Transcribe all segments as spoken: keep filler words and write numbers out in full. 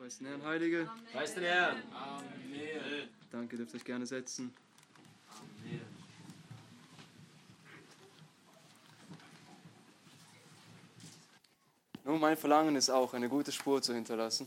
Preis den Herrn, Heilige. Preis den Herrn. Amen. Danke, dürft euch gerne setzen. Amen. Nun, mein Verlangen ist auch, eine gute Spur zu hinterlassen.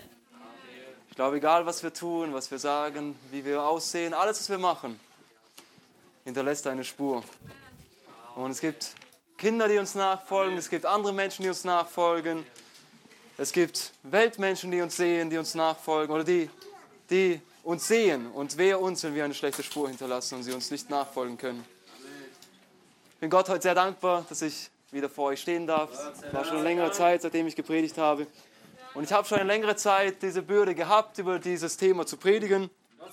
Ich glaube, egal was wir tun, was wir sagen, wie wir aussehen, alles, was wir machen, hinterlässt eine Spur. Und es gibt Kinder, die uns nachfolgen, es gibt andere Menschen, die uns nachfolgen. Es gibt Weltmenschen, die uns sehen, die uns nachfolgen oder die, die uns sehen. Und wehe uns, wenn wir eine schlechte Spur hinterlassen und sie uns nicht nachfolgen können. Ich bin Gott heute sehr dankbar, dass ich wieder vor euch stehen darf. Es war schon eine längere Zeit, seitdem ich gepredigt habe. Und ich habe schon eine längere Zeit diese Bürde gehabt, über dieses Thema zu predigen.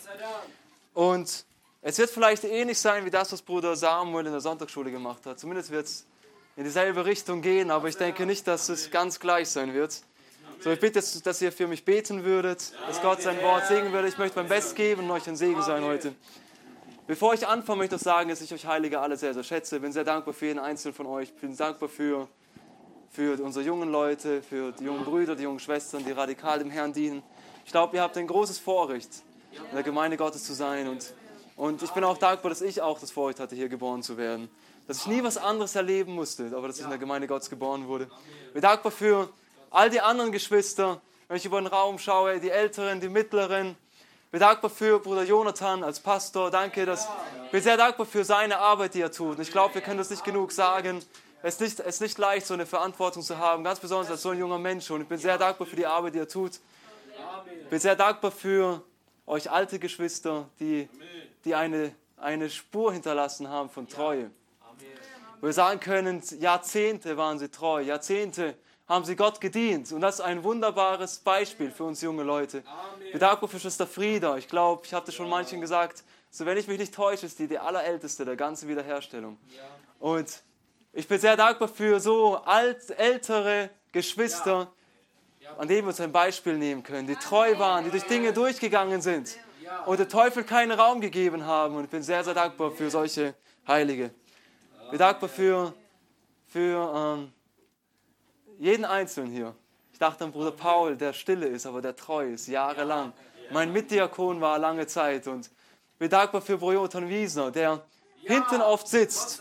Und es wird vielleicht ähnlich sein wie das, was Bruder Samuel in der Sonntagsschule gemacht hat. Zumindest wird es in dieselbe Richtung gehen, aber ich denke nicht, dass es ganz gleich sein wird. So, ich bitte jetzt, dass ihr für mich beten würdet, dass Gott sein Wort segnen würde. Ich möchte mein Bestes geben und euch ein Segen sein heute. Bevor ich anfange, möchte ich sagen, dass ich euch Heilige alle sehr, sehr schätze. Ich bin sehr dankbar für jeden Einzelnen von euch. Ich bin dankbar für, für unsere jungen Leute, für die jungen Brüder, die jungen Schwestern, die radikal dem Herrn dienen. Ich glaube, ihr habt ein großes Vorrecht, in der Gemeinde Gottes zu sein. Und, und ich bin auch dankbar, dass ich auch das Vorrecht hatte, hier geboren zu werden. Dass ich nie was anderes erleben musste, aber dass ich in der Gemeinde Gottes geboren wurde. Ich bin dankbar für all die anderen Geschwister, wenn ich über den Raum schaue, die Älteren, die Mittleren. Ich bin dankbar für Bruder Jonathan als Pastor. Danke, dass, ich bin sehr dankbar für seine Arbeit, die er tut. Und ich glaube, wir können das nicht genug sagen. Es ist nicht, es ist nicht leicht, so eine Verantwortung zu haben, ganz besonders als so ein junger Mensch. Und ich bin sehr dankbar für die Arbeit, die er tut. Ich bin sehr dankbar für euch alte Geschwister, die, die eine, eine Spur hinterlassen haben von Treue. Wo wir sagen können, Jahrzehnte waren sie treu, Jahrzehnte haben sie Gott gedient. Und das ist ein wunderbares Beispiel für uns junge Leute. Ich bin dankbar für Schwester Frieda. Ich glaube, ich habe das schon manchen gesagt, so wenn ich mich nicht täusche, ist die die allerälteste der ganzen Wiederherstellung. Und ich bin sehr dankbar für so alt, ältere Geschwister, an denen wir uns ein Beispiel nehmen können, die treu waren, die durch Dinge durchgegangen sind und der Teufel keinen Raum gegeben haben. Und ich bin sehr, sehr dankbar für solche Heilige. Ich bin dankbar für, für ähm, jeden Einzelnen hier. Ich dachte an Bruder Paul, der stille ist, aber der treu ist, jahrelang. Mein Mitdiakon war lange Zeit. Und ich bin dankbar für Bruder Jonathan Wiesner, der hinten oft sitzt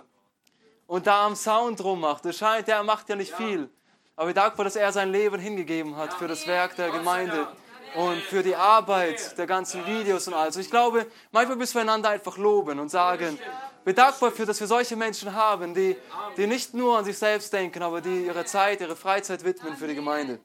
und da am Sound rummacht. Es scheint, der macht ja nicht viel. Aber ich bin dankbar, dass er sein Leben hingegeben hat für das Werk der Gemeinde und für die Arbeit der ganzen Videos und alles. Ich glaube, manchmal müssen wir einander einfach loben und sagen, ich bin dankbar dafür, dass wir solche Menschen haben, die, die nicht nur an sich selbst denken, aber die ihre Zeit, ihre Freizeit widmen für die Gemeinde.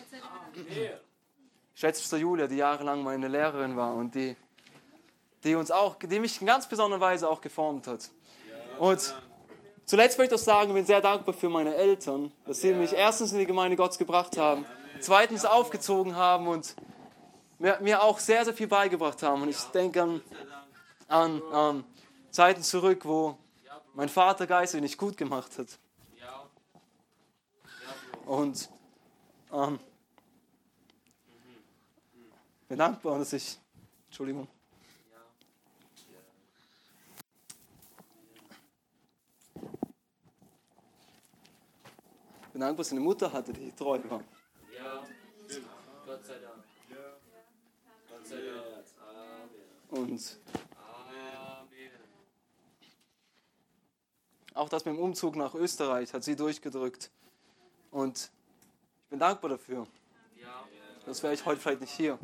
Ich schätze Schwester Julia, die jahrelang meine Lehrerin war und die, die, uns auch, die mich in ganz besonderer Weise auch geformt hat. Und zuletzt möchte ich auch sagen, ich bin sehr dankbar für meine Eltern, dass sie mich erstens in die Gemeinde Gottes gebracht haben, zweitens aufgezogen haben und mir, mir auch sehr, sehr viel beigebracht haben. Und ich denke an, an, an Zeiten zurück, wo mein Vater geistlich nicht gut gemacht hat. Und ähm, ich bin dankbar, dass ich... Entschuldigung. Ich bin dankbar, dass ich eine Mutter hatte, die treu war. Ja, Gott sei Dank. Gott sei Dank. Amen. Und Amen. auch das mit dem Umzug nach Österreich hat sie durchgedrückt. Und ich bin dankbar dafür. Ja. Das wäre ich heute vielleicht nicht hier.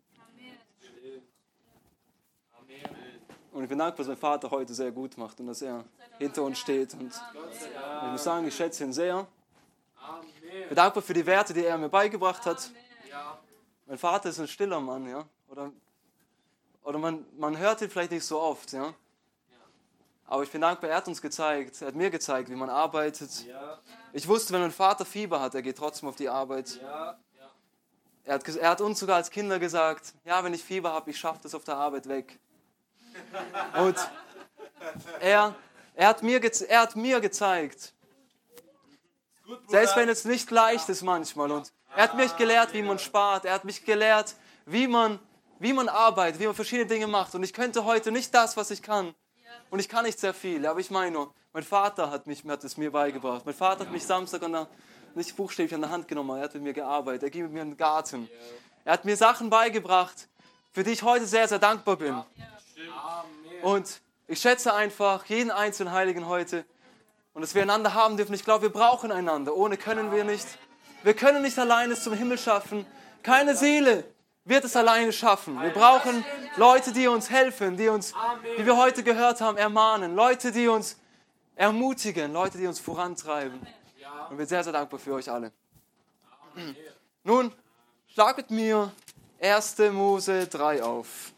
Und ich bin dankbar, dass mein Vater heute sehr gut macht und dass er hinter uns steht. Und ich muss sagen, ich schätze ihn sehr. Ich bin dankbar für die Werte, die er mir beigebracht hat. Mein Vater ist ein stiller Mann, ja. Oder, oder man, man hört ihn vielleicht nicht so oft, ja. Aber ich bin dankbar, er hat uns gezeigt, er hat mir gezeigt, wie man arbeitet. Ich wusste, wenn mein Vater Fieber hat, er geht trotzdem auf die Arbeit. Er hat, er hat uns sogar als Kinder gesagt, ja, wenn ich Fieber habe, ich schaffe das auf der Arbeit weg. Und er, er, hat mir ge- er hat mir gezeigt, selbst wenn es nicht leicht ist manchmal. Und er hat mich gelehrt, wie man spart. Er hat mich gelehrt, wie man, wie man arbeitet, wie man verschiedene Dinge macht. Und ich könnte heute nicht das, was ich kann. Und ich kann nicht sehr viel. Aber ich meine nur, mein Vater hat, mich, hat es mir beigebracht. Mein Vater hat mich Samstag an der, nicht buchstäblich an der Hand genommen. Er hat mit mir gearbeitet. Er ging mit mir in den Garten. Er hat mir Sachen beigebracht, für die ich heute sehr, sehr dankbar bin. Amen. Und ich schätze einfach jeden einzelnen Heiligen heute und dass wir einander haben dürfen. Ich glaube, wir brauchen einander. Ohne können wir nicht. Wir können nicht alleine es zum Himmel schaffen. Keine Seele wird es alleine schaffen. Wir brauchen Leute, die uns helfen, die uns, wie wir heute gehört haben, ermahnen. Leute, die uns ermutigen, Leute, die uns vorantreiben. Und ich bin sehr, sehr dankbar für euch alle. Nun, schlag mit mir erster Mose drei auf.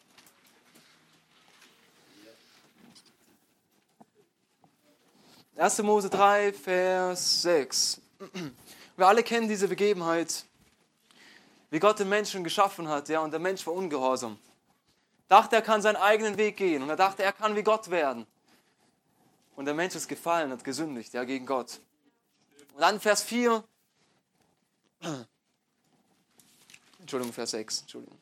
erster Mose drei, Vers sechs. Wir alle kennen diese Begebenheit, wie Gott den Menschen geschaffen hat, ja, und der Mensch war ungehorsam. Dachte, er kann seinen eigenen Weg gehen und er dachte, er kann wie Gott werden. Und der Mensch ist gefallen, hat gesündigt, ja, gegen Gott. Und dann Vers vier, Entschuldigung, Vers sechs, Entschuldigung.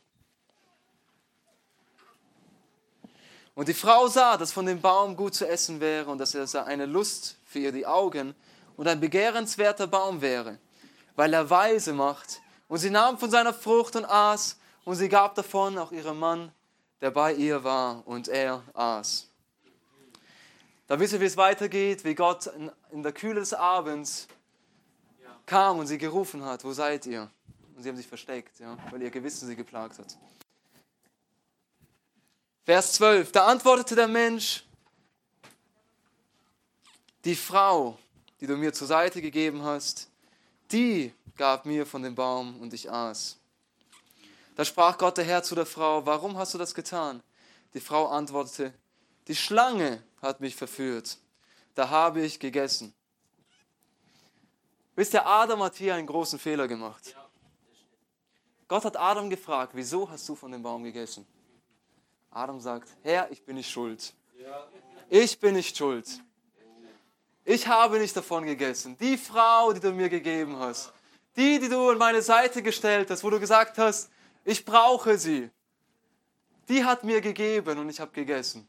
Und die Frau sah, dass von dem Baum gut zu essen wäre und dass er eine Lust für ihr die Augen und ein begehrenswerter Baum wäre, weil er weise macht. Und sie nahm von seiner Frucht und aß und sie gab davon auch ihrem Mann, der bei ihr war, und er aß. Da wissen wir, wie es weitergeht, wie Gott in der Kühle des Abends kam und sie gerufen hat, wo seid ihr? Und sie haben sich versteckt, ja, weil ihr Gewissen sie geplagt hat. Vers zwölf, da antwortete der Mensch, die Frau, die du mir zur Seite gegeben hast, die gab mir von dem Baum und ich aß. Da sprach Gott der Herr zu der Frau, warum hast du das getan? Die Frau antwortete, die Schlange hat mich verführt, da habe ich gegessen. Wisst ihr, Adam hat hier einen großen Fehler gemacht. Gott hat Adam gefragt, wieso hast du von dem Baum gegessen? Adam sagt, Herr, ich bin nicht schuld. Ich bin nicht schuld. Ich habe nicht davon gegessen. Die Frau, die du mir gegeben hast, die, die du an meine Seite gestellt hast, wo du gesagt hast, ich brauche sie, die hat mir gegeben und ich habe gegessen.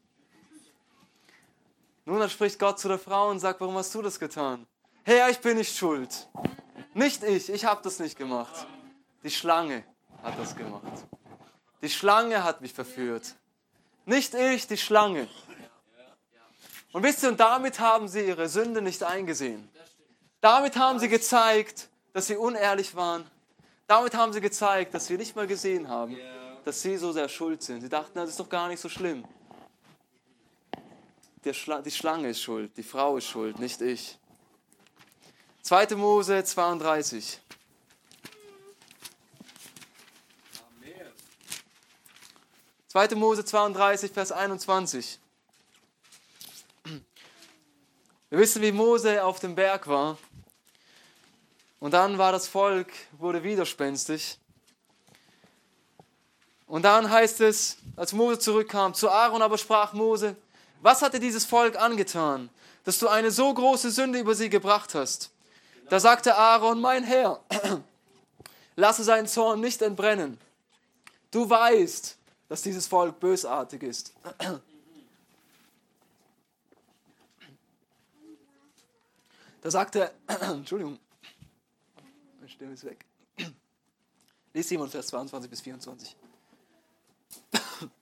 Nun, dann spricht Gott zu der Frau und sagt, warum hast du das getan? Herr, ich bin nicht schuld. Nicht ich, ich habe das nicht gemacht. Die Schlange hat das gemacht. Die Schlange hat mich verführt. Nicht ich, die Schlange. Und wisst ihr, und damit haben sie ihre Sünde nicht eingesehen. Damit haben sie gezeigt, dass sie unehrlich waren. Damit haben sie gezeigt, dass sie nicht mal gesehen haben, dass sie so sehr schuld sind. Sie dachten, das ist doch gar nicht so schlimm. Die, Schla- die Schlange ist schuld, die Frau ist schuld, nicht ich. zweiter Mose zweiunddreißig. zweiter Mose zweiunddreißig, Vers einundzwanzig. Wir wissen, wie Mose auf dem Berg war. Und dann war das Volk, wurde widerspenstig. Und dann heißt es, als Mose zurückkam, zu Aaron aber sprach Mose, was hat dir dieses Volk angetan, dass du eine so große Sünde über sie gebracht hast? Da sagte Aaron, mein Herr, lasse seinen Zorn nicht entbrennen. Du weißt, dass dieses Volk bösartig ist. Da sagte er, Entschuldigung, meine Stimme ist weg. Lies Simon, Vers zweiundzwanzig bis vierundzwanzig. Da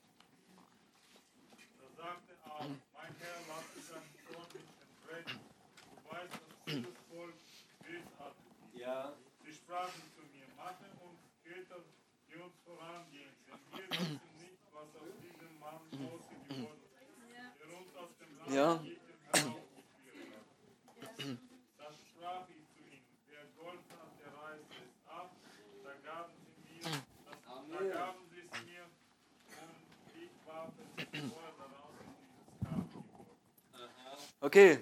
sagte Aaron, mein Herr, lass dich deinen Zorn nicht entbrennen. Du weißt, dass dieses Volk bösartig ist. Ja. Sie sprachen zu mir, mache uns Väter, die uns vorangehen, denn wir wissen nicht, was aus diesem Mann ausgeworden ist, der uns aus dem Land Ja. Ägypten herausgeführt hat. Da sprach ich zu ihnen, wer Gold hat, der reißt es ab. Da gaben sie mir, das, da gaben sie es mir, und ich warf es vorher daraus in dieses Grab. Okay.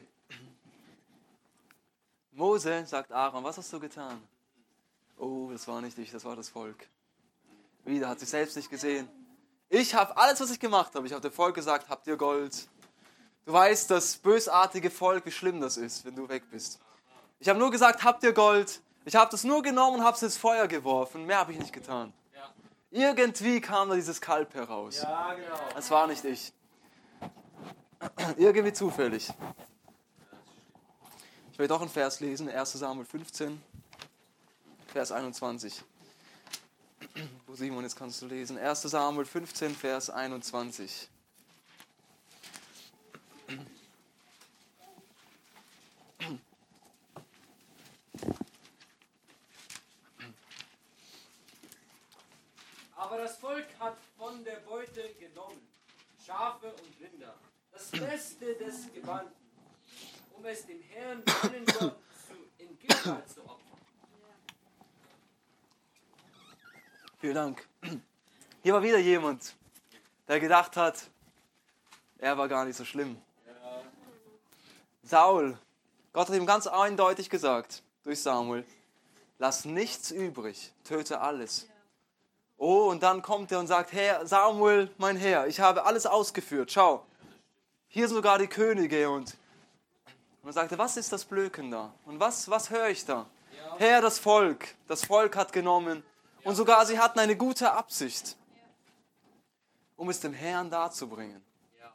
Mose sagt Aaron, was hast du getan? Oh, das war nicht ich, das war das Volk. Wieder hat sich selbst nicht gesehen. Ich habe alles, was ich gemacht habe. Ich habe dem Volk gesagt, habt ihr Gold? Du weißt, das bösartige Volk, wie schlimm das ist, wenn du weg bist. Ich habe nur gesagt, habt ihr Gold? Ich habe das nur genommen und habe es ins Feuer geworfen. Mehr habe ich nicht getan. Irgendwie kam da dieses Kalb heraus. Ja, genau. Das war nicht ich. Irgendwie zufällig. Ich will doch einen Vers lesen, erster Samuel fünfzehn, Vers einundzwanzig. Wo Simon, jetzt kannst du lesen. erster Samuel fünfzehn, Vers einundzwanzig. Aber das Volk hat von der Beute genommen, Schafe und Rinder, das Beste des Gebannten, um es dem Herrn, seinen Gott, zu, in Gilgal zu opfern. Vielen Dank. Hier war wieder jemand, der gedacht hat, er war gar nicht so schlimm. Ja. Saul, Gott hat ihm ganz eindeutig gesagt, durch Samuel, lass nichts übrig, töte alles. Oh, und dann kommt er und sagt, Herr, Samuel, mein Herr, ich habe alles ausgeführt, schau, hier sind sogar die Könige. Und, und dann sagt er, was ist das Blöken da? Und was, was höre ich da? Ja. Herr, das Volk, das Volk hat genommen und sogar sie hatten eine gute Absicht, um es dem Herrn darzubringen. Ja.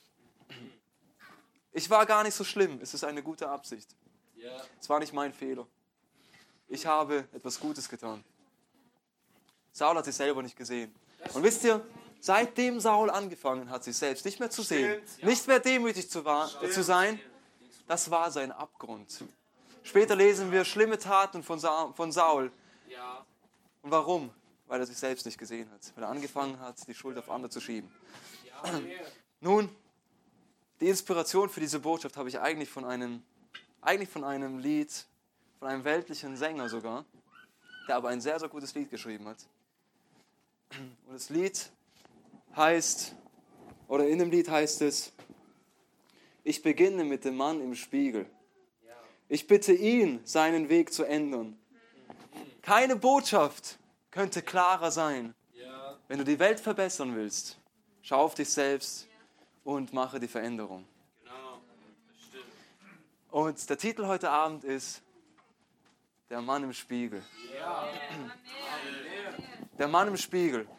Ich war gar nicht so schlimm, es ist eine gute Absicht. Ja. Es war nicht mein Fehler. Ich habe etwas Gutes getan. Saul hat sich selber nicht gesehen. Und wisst ihr, seitdem Saul angefangen hat, sich selbst nicht mehr zu sehen, nicht mehr demütig zu, war, äh, zu sein, das war sein Abgrund. Später lesen wir schlimme Taten von, Sa- von Saul. Ja. Und warum? Weil er sich selbst nicht gesehen hat. Weil er angefangen hat, die Schuld auf andere zu schieben. Ja. Nun, die Inspiration für diese Botschaft habe ich eigentlich von einem, eigentlich von einem Lied, von einem weltlichen Sänger sogar, der aber ein sehr, sehr gutes Lied geschrieben hat. Und das Lied heißt, oder in dem Lied heißt es, ich beginne mit dem Mann im Spiegel. Ich bitte ihn, seinen Weg zu ändern. Keine Botschaft könnte klarer sein. Ja. Wenn du die Welt verbessern willst, schau auf dich selbst und mache die Veränderung. Genau. Das stimmt. Und der Titel heute Abend ist Der Mann im Spiegel. Ja. Der Mann im Spiegel.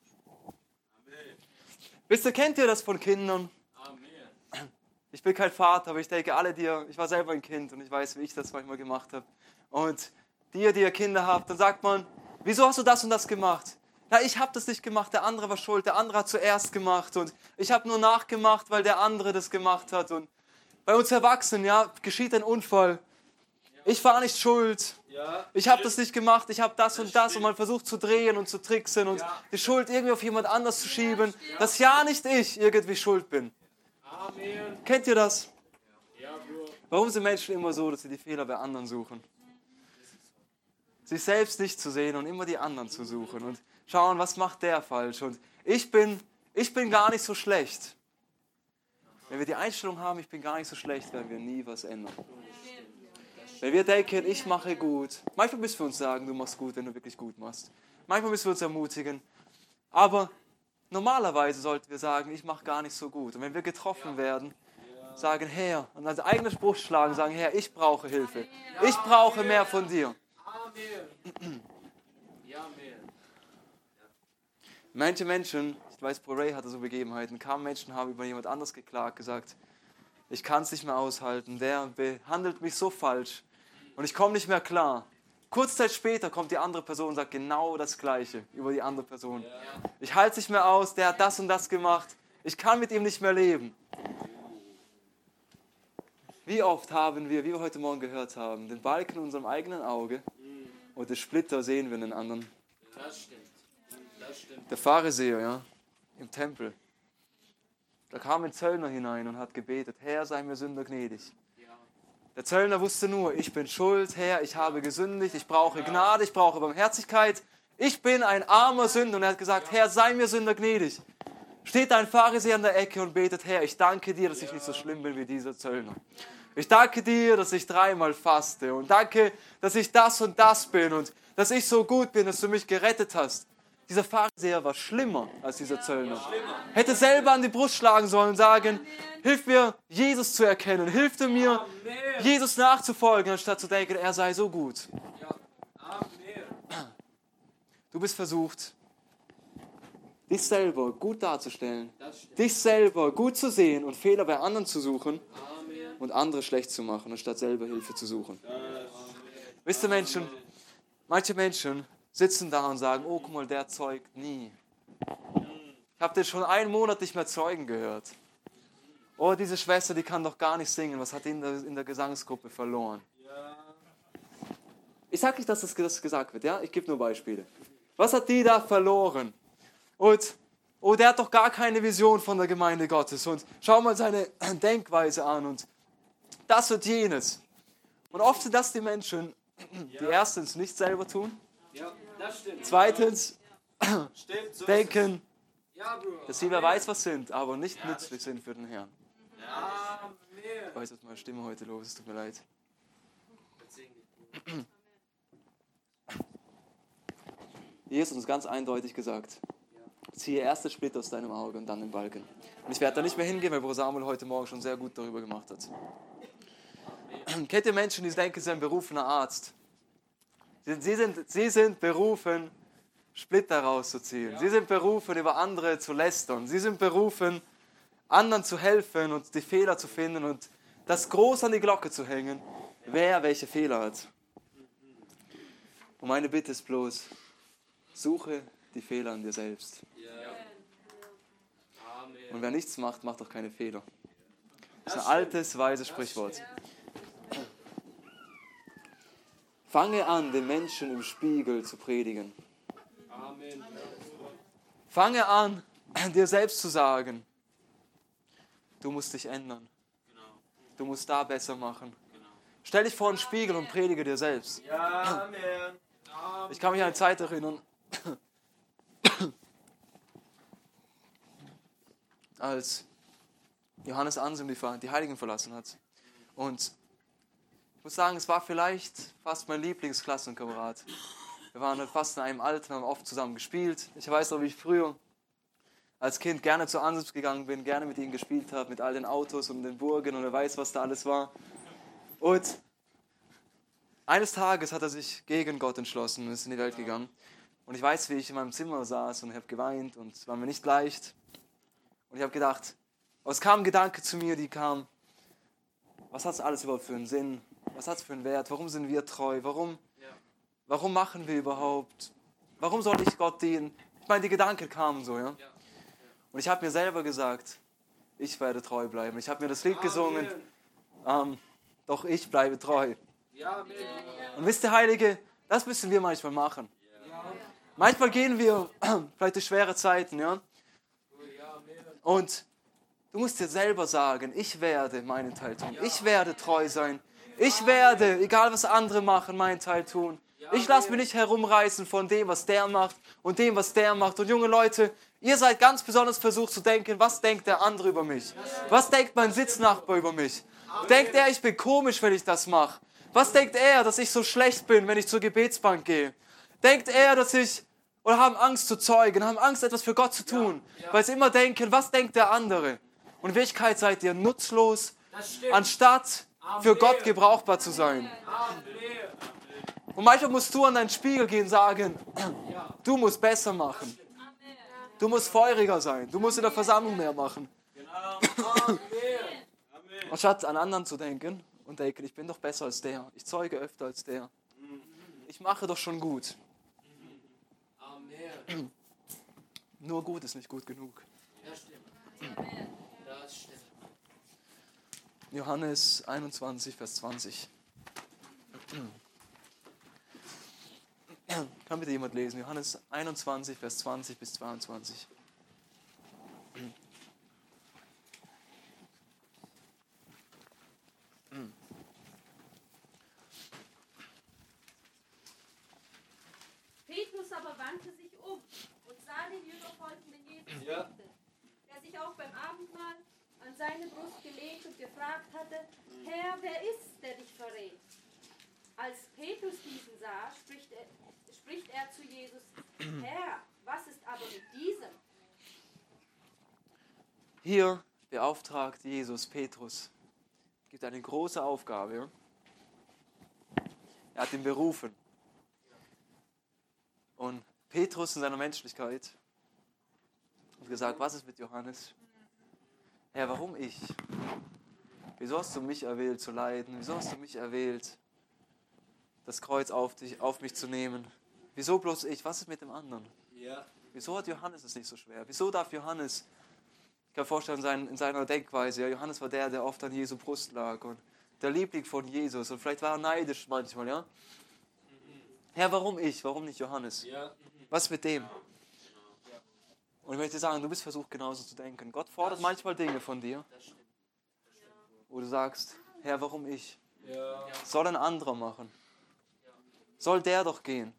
Wisst ihr, kennt ihr das von Kindern? Amen. Ich bin kein Vater, aber ich denke, alle, die ihr, ich war selber ein Kind und ich weiß, wie ich das manchmal gemacht habe. Und die, die ihr Kinder habt, dann sagt man, wieso hast du das und das gemacht? Na, ich habe das nicht gemacht, der andere war schuld, der andere hat zuerst gemacht und ich habe nur nachgemacht, weil der andere das gemacht hat. Und bei uns Erwachsenen, ja, geschieht ein Unfall. Ich war nicht schuld. Ja. Ich habe das nicht gemacht, ich habe das und das und man versucht zu drehen und zu tricksen und die Schuld irgendwie auf jemand anders zu schieben, dass ja nicht ich irgendwie schuld bin. Amen. Kennt ihr das? Ja, Bro. Warum sind Menschen immer so, dass sie die Fehler bei anderen suchen? Sich selbst nicht zu sehen und immer die anderen zu suchen und schauen, was macht der falsch. Und ich bin, ich bin gar nicht so schlecht. Wenn wir die Einstellung haben, ich bin gar nicht so schlecht, werden wir nie was ändern. Wenn wir denken, ich mache gut, manchmal müssen wir uns sagen, du machst gut, wenn du wirklich gut machst. Manchmal müssen wir uns ermutigen. Aber normalerweise sollten wir sagen, ich mache gar nicht so gut. Und wenn wir getroffen werden, sagen, Herr, und als eigener Spruch schlagen, sagen, Herr, ich brauche Hilfe. Ich brauche mehr von dir. Amen. Ja, Amen. Manche Menschen, ich weiß, Borey hatte so Begebenheiten, kamen Menschen, haben über jemand anderes geklagt, gesagt, ich kann es nicht mehr aushalten, der behandelt mich so falsch und ich komme nicht mehr klar. Kurze Zeit später kommt die andere Person und sagt genau das Gleiche über die andere Person. Ich halte es nicht mehr aus, der hat das und das gemacht, ich kann mit ihm nicht mehr leben. Wie oft haben wir, wie wir heute Morgen gehört haben, den Balken in unserem eigenen Auge und den Splitter sehen wir in den anderen. Das stimmt. Das stimmt. Der Pharisäer, ja, im Tempel. Da kam ein Zöllner hinein und hat gebetet, Herr, sei mir Sünder gnädig. Ja. Der Zöllner wusste nur, ich bin schuld, Herr, ich habe gesündigt, ich brauche Gnade, ich brauche Barmherzigkeit. Ich bin ein armer Sünder. Und er hat gesagt, Herr, sei mir Sünder gnädig. Steht ein Pharisäer an der Ecke und betet, Herr, ich danke dir, dass ich nicht so schlimm bin wie dieser Zöllner. Ich danke dir, dass ich dreimal faste und danke, dass ich das und das bin und dass ich so gut bin, dass du mich gerettet hast. Dieser Pharisäer war schlimmer als dieser Zöllner. Hätte selber an die Brust schlagen sollen und sagen, hilf mir, Jesus zu erkennen, hilf du mir, Jesus nachzufolgen, anstatt zu denken, er sei so gut. Ja. Amen. Du bist versucht, dich selber gut darzustellen, Das stimmt. dich selber gut zu sehen und Fehler bei anderen zu suchen Amen. und andere schlecht zu machen, anstatt selber Hilfe zu suchen. Wisst ihr Menschen, manche Menschen sitzen da und sagen, oh, guck mal, der zeugt nie. Ich habe den schon einen Monat nicht mehr zeugen gehört. Oh, diese Schwester, die kann doch gar nicht singen. Was hat die in der, in der Gesangsgruppe verloren? Ich sage nicht, dass das gesagt wird, ja? Ich gebe nur Beispiele. Was hat die da verloren? Und, oh, der hat doch gar keine Vision von der Gemeinde Gottes. Und schau mal seine Denkweise an und das und jenes. Und oft sind das die Menschen, die erstens nicht selber tun, Ja, das stimmt. zweitens Stimmt, so denken, ist es. Ja, Bruder. dass sie wer weiß was sind, aber nicht nützlich sind für den Herrn. Amen. Ich weiß, was meine Stimme heute los ist, tut mir leid. Jesus hat uns ganz eindeutig gesagt, ziehe erst den Splitter aus deinem Auge und dann den Balken. Und ich werde da nicht mehr hingehen, weil Bruder Samuel heute Morgen schon sehr gut darüber gemacht hat. Kennt ihr Menschen, die denken, sie sind ein berufener Arzt? Sie, sie, sind, sie sind berufen, Splitter rauszuziehen. Sie sind berufen, über andere zu lästern. Sie sind berufen, anderen zu helfen und die Fehler zu finden und das groß an die Glocke zu hängen, wer welche Fehler hat. Und meine Bitte ist bloß, suche die Fehler an dir selbst. Und wer nichts macht, macht auch keine Fehler. Das ist ein altes, weises Sprichwort. Fange an, den Menschen im Spiegel zu predigen. Amen. Fange an, dir selbst zu sagen, du musst dich ändern. Du musst da besser machen. Stell dich vor den Spiegel und predige dir selbst. Ja, Amen. Amen. Ich kann mich an eine Zeit erinnern, als Johannes Ansem die, die Heiligen verlassen hat. Und ich muss sagen, es war vielleicht fast mein Lieblingsklassenkamerad. Wir waren halt fast in einem Alter, haben oft zusammen gespielt. Ich weiß noch, wie ich früher als Kind gerne zu Ansems gegangen bin, gerne mit ihm gespielt habe, mit all den Autos und den Burgen und wer weiß, was da alles war. Und eines Tages hat er sich gegen Gott entschlossen und ist in die Welt gegangen. Und ich weiß, wie ich in meinem Zimmer saß und ich habe geweint und es war mir nicht leicht. Und ich habe gedacht, aber es kam ein Gedanke zu mir, die kam, was hat es alles überhaupt für einen Sinn? Was hat es für einen Wert? Warum sind wir treu? Warum, warum machen wir überhaupt? Warum soll ich Gott dienen? Ich meine, die Gedanken kamen so, ja. Und ich habe mir selber gesagt, ich werde treu bleiben. Ich habe mir das Lied gesungen, ähm, doch ich bleibe treu. Ja, Amen. Und wisst ihr, Heilige, das müssen wir manchmal machen. Manchmal gehen wir vielleicht durch schwere Zeiten, ja. Und du musst dir selber sagen, ich werde meinen Teil tun. Ich werde treu sein. Ich werde, egal was andere machen, meinen Teil tun. Ich lasse mich nicht herumreißen von dem, was der macht und dem, was der macht. Und junge Leute, ihr seid ganz besonders versucht zu denken, was denkt der andere über mich? Was denkt mein Sitznachbar über mich? Denkt er, ich bin komisch, wenn ich das mache? Was denkt er, dass ich so schlecht bin, wenn ich zur Gebetsbank gehe? Denkt er, dass ich, oder haben Angst zu zeugen, haben Angst, etwas für Gott zu tun, weil sie immer denken, was denkt der andere? Und in Wirklichkeit seid ihr nutzlos, anstatt für Gott gebrauchbar zu sein. Und manchmal musst du an deinen Spiegel gehen und sagen, du musst besser machen. Du musst feuriger sein. Du musst in der Versammlung mehr machen. Anstatt an anderen zu denken und denken, ich bin doch besser als der. Ich zeuge öfter als der. Ich mache doch schon gut. Nur gut ist nicht gut genug. Das stimmt. Das stimmt. Johannes einundzwanzig, Vers zwanzig. Kann bitte jemand lesen? Johannes einundzwanzig, Vers zwanzig bis zweiundzwanzig. Petrus aber wandte sich um und sah den jüngerfolgenden Jesus Ja. sitzen, der sich auch beim Abendmahl an seine Brust gelegt und gefragt hatte, Herr, wer ist, der dich verrät? Als Petrus diesen sah, spricht er, spricht er zu Jesus, Herr, was ist aber mit diesem? Hier beauftragt Jesus Petrus, gibt eine große Aufgabe. Er hat ihn berufen. Und Petrus in seiner Menschlichkeit hat gesagt, was ist mit Johannes? Herr, warum ich? Wieso hast du mich erwählt zu leiden? Wieso hast du mich erwählt, das Kreuz auf, dich, auf mich zu nehmen? Wieso bloß ich? Was ist mit dem anderen? Ja. Wieso hat Johannes es nicht so schwer? Wieso darf Johannes, ich kann mir vorstellen, in, seinen, in seiner Denkweise, ja, Johannes war der, der oft an Jesu Brust lag und der Liebling von Jesus und vielleicht war er neidisch manchmal, ja? Herr, warum ich? Warum nicht Johannes? Ja. Was ist mit dem? Und ich möchte sagen, du bist versucht genauso zu denken. Gott fordert manchmal Dinge von dir, wo du sagst, Herr, warum ich? Ja. Soll ein anderer machen? Soll der doch gehen?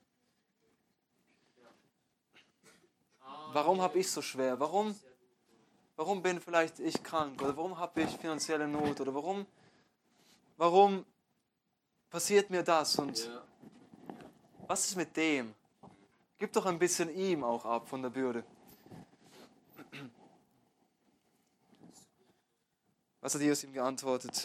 Warum habe ich so schwer? Warum, warum bin vielleicht ich krank? Oder warum habe ich finanzielle Not? Oder warum, warum passiert mir das? Und Ja. was ist mit dem? Gib doch ein bisschen ihm auch ab von der Bürde. Was hat Jesus ihm geantwortet?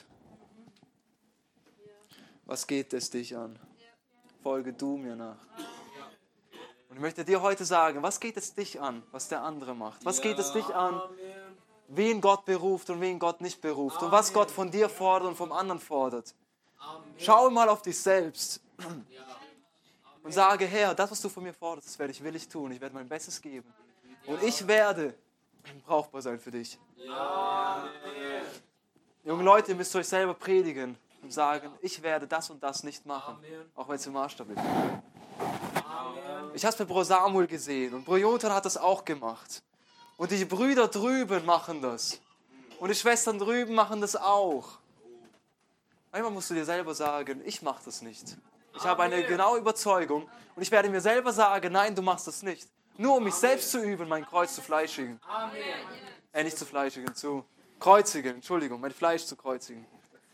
Was geht es dich an? Folge du mir nach. Und ich möchte dir heute sagen, was geht es dich an, was der andere macht? Was geht es dich an, Amen. wen Gott beruft und wen Gott nicht beruft? Und was Gott von dir fordert und vom anderen fordert? Amen. Schau mal auf dich selbst Ja. und sage, Herr, das, was du von mir forderst, das werde ich willig tun. Ich werde mein Bestes geben. Und ich werde brauchbar sein für dich. Amen. Junge Leute, ihr müsst euch selber predigen und sagen, ich werde das und das nicht machen. Amen. Auch wenn es im Maßstab ist. Amen. Ich habe es bei Bro Samuel gesehen und Bro Jonathan hat das auch gemacht. Und die Brüder drüben machen das. Und die Schwestern drüben machen das auch. Einmal musst du dir selber sagen, ich mache das nicht. Ich habe eine genaue Überzeugung und ich werde mir selber sagen, nein, du machst das nicht. Nur um mich selbst zu üben, mein Kreuz zu fleischigen. Amen. Äh, nicht zu fleischigen, zu kreuzigen. Entschuldigung, mein Fleisch zu kreuzigen.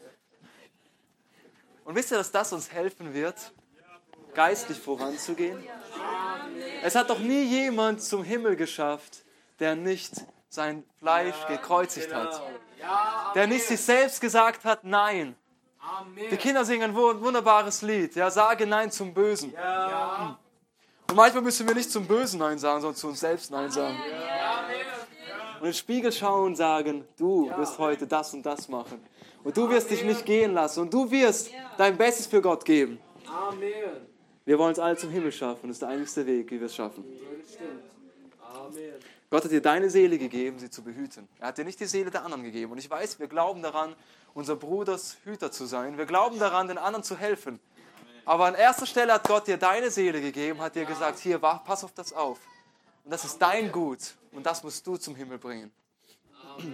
Und wisst ihr, dass das uns helfen wird, geistlich voranzugehen? Es hat doch nie jemand zum Himmel geschafft, der nicht sein Fleisch gekreuzigt hat. Ja. Der nicht sich selbst gesagt hat, nein. Amen. Die Kinder singen ein wunderbares Lied. Ja, sage Nein zum Bösen. Ja. Und manchmal müssen wir nicht zum Bösen Nein sagen, sondern zu uns selbst Nein sagen. Amen. Und in den Spiegel schauen und sagen, du wirst heute das und das machen. Und du wirst dich nicht gehen lassen. Und du wirst dein Bestes für Gott geben. Amen. Wir wollen es alle zum Himmel schaffen. Das ist der einzigste Weg, wie wir es schaffen. Stimmt. Amen. Gott hat dir deine Seele gegeben, sie zu behüten. Er hat dir nicht die Seele der anderen gegeben. Und ich weiß, wir glauben daran, unser Bruders Hüter zu sein. Wir glauben daran, den anderen zu helfen. Aber an erster Stelle hat Gott dir deine Seele gegeben, hat dir gesagt, hier, pass auf das auf. Und das ist dein Gut. Und das musst du zum Himmel bringen. Amen.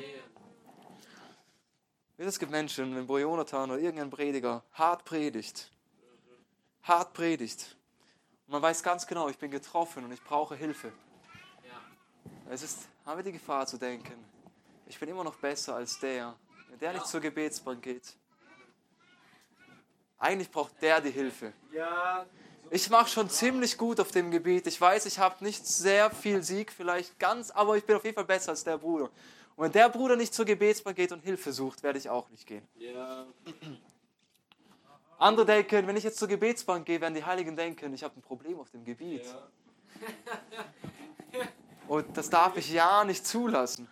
Es gibt Menschen, wenn Bro Jonathan oder irgendein Prediger hart predigt, hart predigt, und man weiß ganz genau, ich bin getroffen und ich brauche Hilfe. Es ist, haben wir die Gefahr zu denken, ich bin immer noch besser als der, wenn der nicht zur Gebetsbank geht. Eigentlich braucht der die Hilfe. Ja. Ich mache schon ziemlich gut auf dem Gebiet. Ich weiß, ich habe nicht sehr viel Sieg, vielleicht ganz, aber ich bin auf jeden Fall besser als der Bruder. Und wenn der Bruder nicht zur Gebetsbank geht und Hilfe sucht, werde ich auch nicht gehen. Ja. Andere denken, wenn ich jetzt zur Gebetsbank gehe, werden die Heiligen denken, ich habe ein Problem auf dem Gebiet. Ja. Und das darf ich ja nicht zulassen.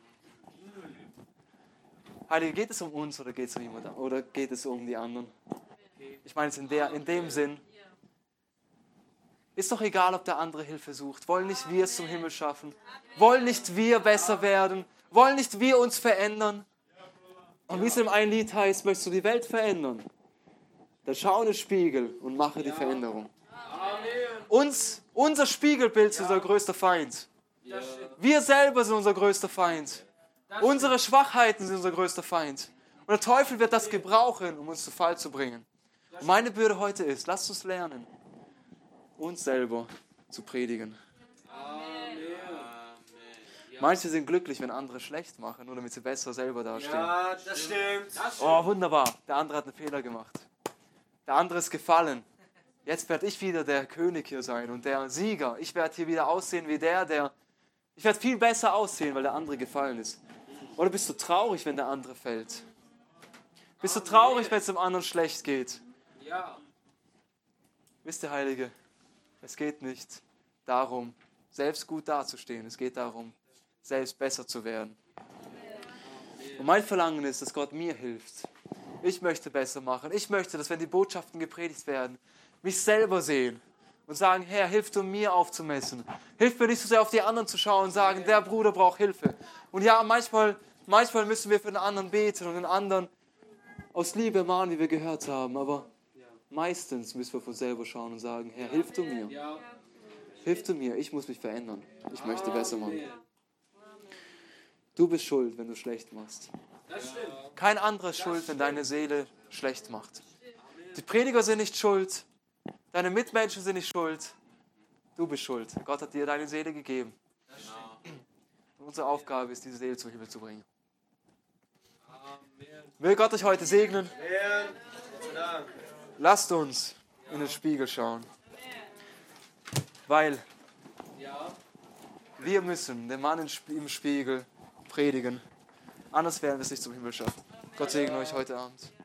Heilige, geht es um uns oder geht es um jemand anderen? Oder geht es um die anderen? Ich meine es in, der, in dem Sinn. Ist doch egal, ob der andere Hilfe sucht. Wollen nicht wir es zum Himmel schaffen? Wollen nicht wir besser werden? Wollen nicht wir uns verändern? Und wie es in einem Lied heißt, möchtest du die Welt verändern? Dann schau in den Spiegel und mache die Veränderung. Uns, unser Spiegelbild ist unser größter Feind. Wir selber sind unser größter Feind. Unsere Schwachheiten sind unser größter Feind. Und der Teufel wird das gebrauchen, um uns zu Fall zu bringen. Und meine Bürde heute ist, lasst uns lernen, uns selber zu predigen. Manche sind glücklich, wenn andere schlecht machen, nur damit sie besser selber dastehen. Ja, das stimmt. Das Oh, wunderbar. Der andere hat einen Fehler gemacht. Der andere ist gefallen. Jetzt werde ich wieder der König hier sein und der Sieger. Ich werde hier wieder aussehen wie der, der... Ich werde viel besser aussehen, weil der andere gefallen ist. Oder bist du traurig, wenn der andere fällt? Bist du traurig, wenn es dem anderen schlecht geht? Ja. Wisst ihr, Heilige, es geht nicht darum, selbst gut dazustehen. Es geht darum, selbst besser zu werden. Und mein Verlangen ist, dass Gott mir hilft. Ich möchte besser machen. Ich möchte, dass wenn die Botschaften gepredigt werden, mich selber sehen und sagen, Herr, hilf du mir aufzumessen. Hilf mir nicht so sehr auf die anderen zu schauen und sagen, der Bruder braucht Hilfe. Und ja, manchmal, manchmal müssen wir für den anderen beten und den anderen aus Liebe ermahnen, wie wir gehört haben. Aber meistens müssen wir von selber schauen und sagen, Herr, hilf du mir. Ja. Hilf du mir, ich muss mich verändern. Ich möchte besser machen. Du bist schuld, wenn du schlecht machst. Das stimmt. Kein anderer ist schuld, wenn deine Seele schlecht macht. Die Prediger sind nicht schuld. Deine Mitmenschen sind nicht schuld. Du bist schuld. Gott hat dir deine Seele gegeben. Und unsere Aufgabe ist, diese Seele zum Himmel zu bringen. Will Gott euch heute segnen? Lasst uns in den Spiegel schauen. Weil wir müssen den Mann im Spiegel predigen. Anders werden wir es nicht zum Himmel schaffen. Gott segne euch heute Abend.